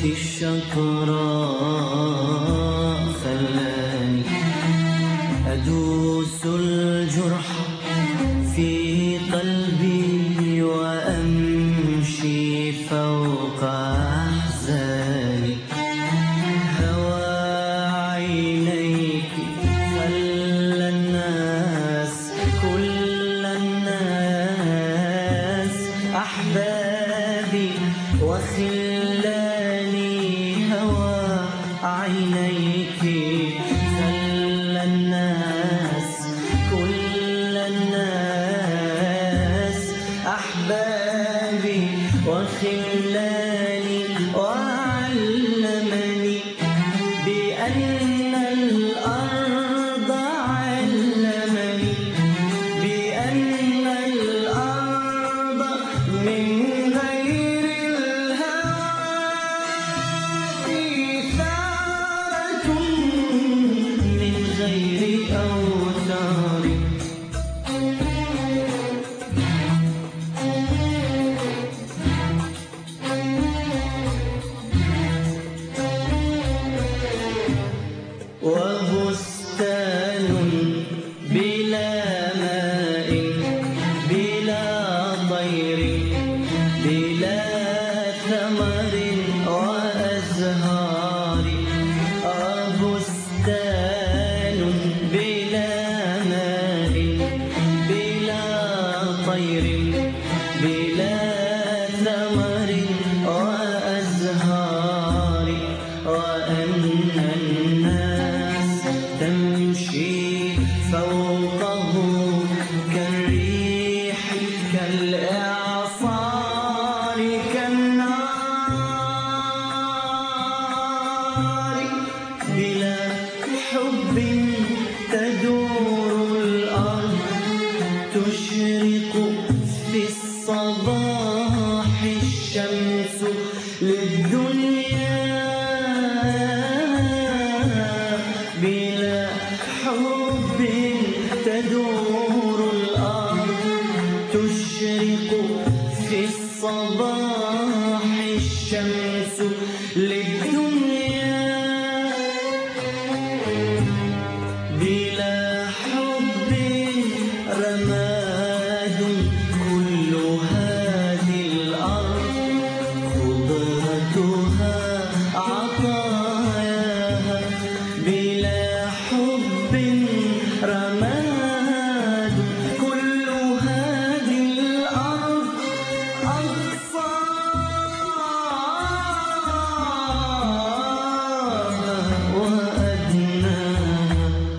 الشقراء خلاني أدوس الجرح في قلبي وأمشي فوق أحزاني. هوى عينيك خلى الناس كل الناس أحبابي وخلاني. هوى عينيك خلى الناس كل الناس أحبابي وخلاني. وعلمني بأن الأرض علمني بأن الأرض من غير الهوى في ثارة من غير أوتار. وبستان بلا ماء بلا طير بلا ثمر وأزهار. بستان بلا ماء بلا طير بلا ثمر وأزهار. وأن الناس تمشي فوقه كالريح كالإعصار كالنار. بلا حب تدور الأرض تشرق في الصباح الشمس للدنيا. بلا حب تدور الأرض تشرق في الصباح الشمس للدنيا. بلا حب رماد كل هذه الأرض خضرتها عطاياها. بلا حب رماد كل هذه الأرض أقصاها وأدناها.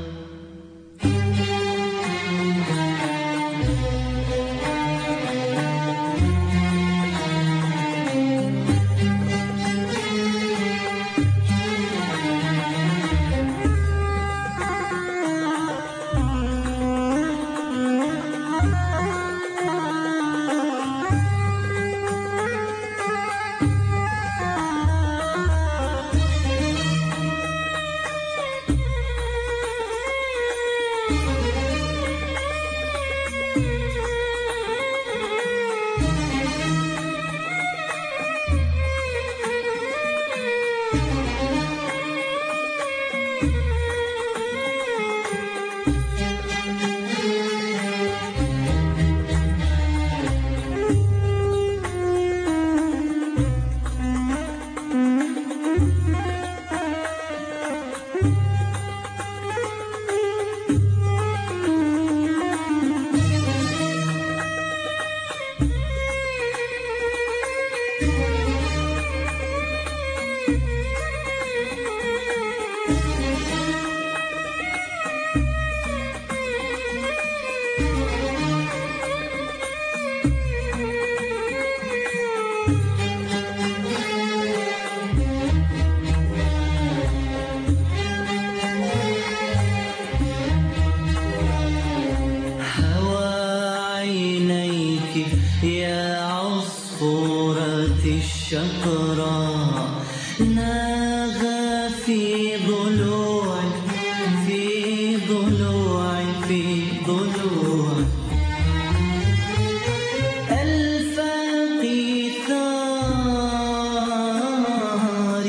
يا عصفورة الشقراء ناغى في ضلوعك في ضلوعك في ضلوعك الفاقي ثار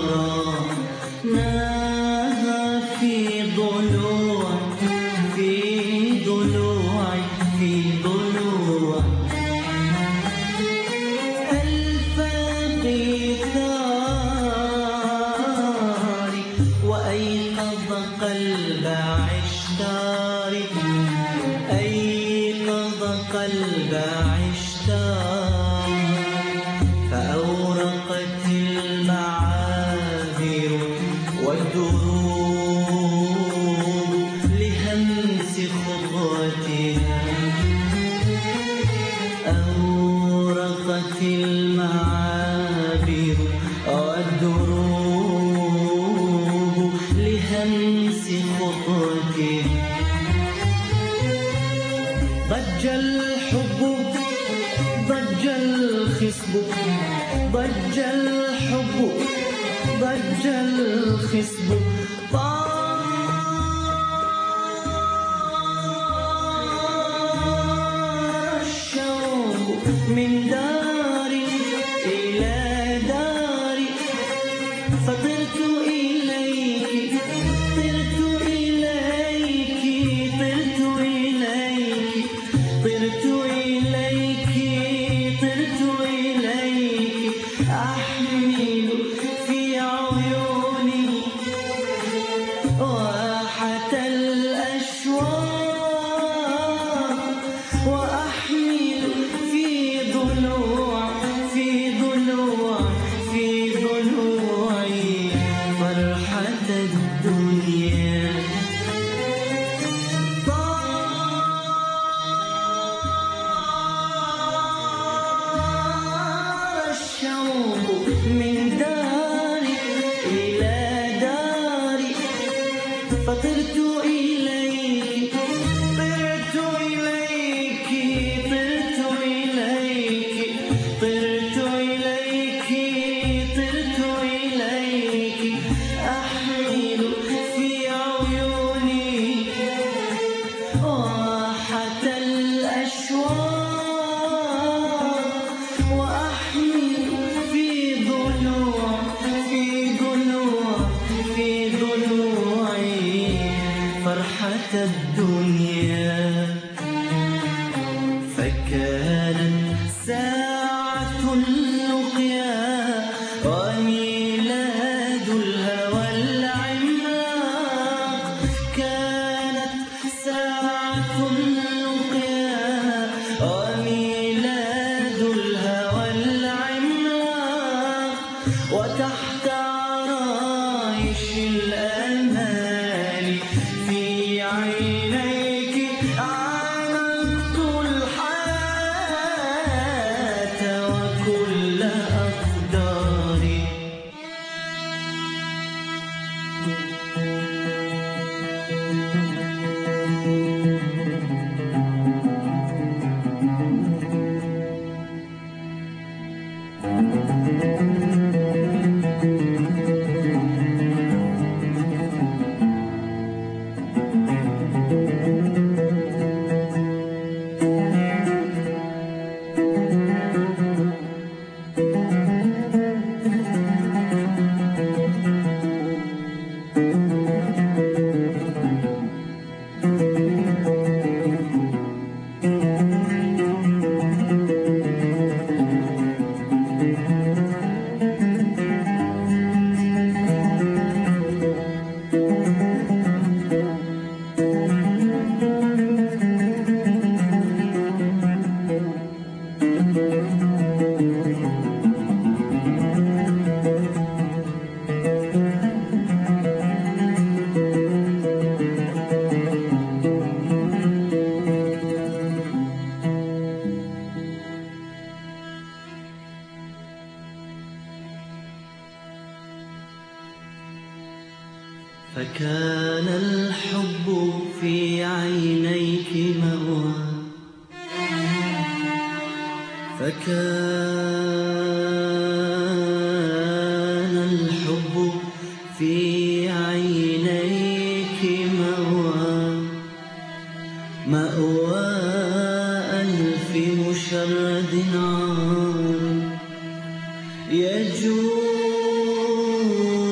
الشقراء ناها في ضلوعك في ضلوعك في ضلوعك الفقيثاري وأيقظ قلب عشتاري أيقظ قلب عشتاري فأورقت المعابر والدروب لهمس خطوتها أورقت المعابر والدروب لهمس خطوتها ضج الحب ضج الخصب ضج الحب ضج الخصب طار الشوق من داري إلى داري فطرت إليك طرت إليك طرت إليك طرت إليك طرت إليك أحمل في عيوني واحة الأشواق وأحمل في ضلوع في ضلوع في ضلوعي فرحة الدنيا الشوق من داري إلى داري فطرت إليك طرت إليك طرت إليك طرت إليك طرت إليك أحمل في عيوني واحة الأشواق وأحمل في ضلوع في ضلوع في ضلوعي فرحة الدنيا فكانت ساعة اللقيا وميلاد الهوى العملاق كانت ساعة اللقيا وميلاد الهوى العملاق وتحت عرايش الأمال في عينيك عانقت الحياة وكل أقداري فكان الحب في عينيك مأوى فكان الحب في عينيك مأوى ألف مشرد عار يجول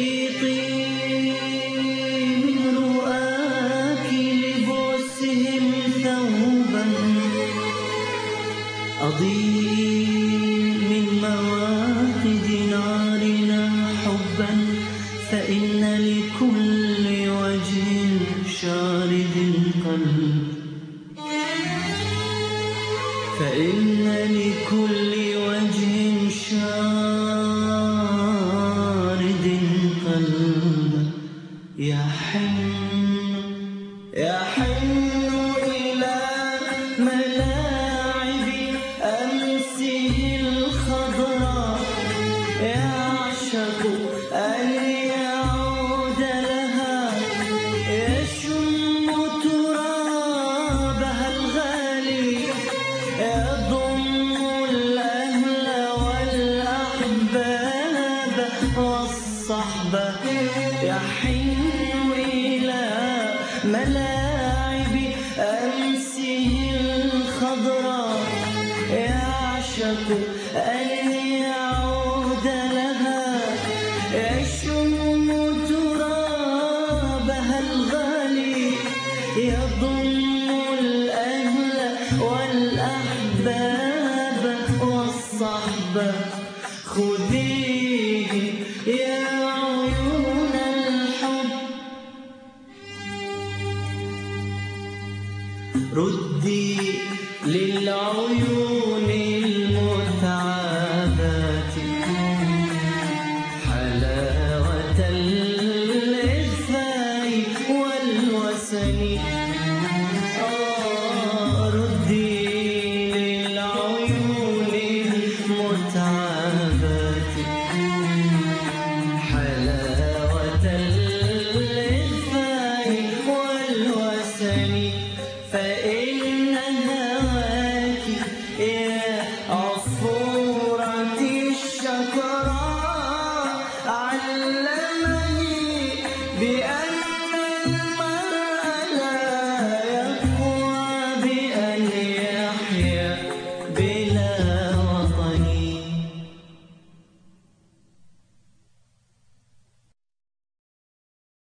أحيطي من رؤاك لبؤسهم ثوبا أضيء من مواقد نارنا حبا فإن لكل وجه شارد قلب فإن لكل وجه شارد قلب يحن إلى ملاعب أمسه الخضراء يعشق أن يعود لها يشم ترابها الغالي يضم الأهل والأحباب والصحبة يحن إلى ملاعب أمسه الخضراء يعشق أن يعود لها يشم ترابها الغالي يضم الأهل والأحباب والصحبة خذيه يا عيون الحب ردي للعيون المتعبات حلاوة الإخفاء والوسن ردي للعيون المتعبات حلاوة الإخفاء والوسن فإن هواك يا عصفورتي الشكراء علمني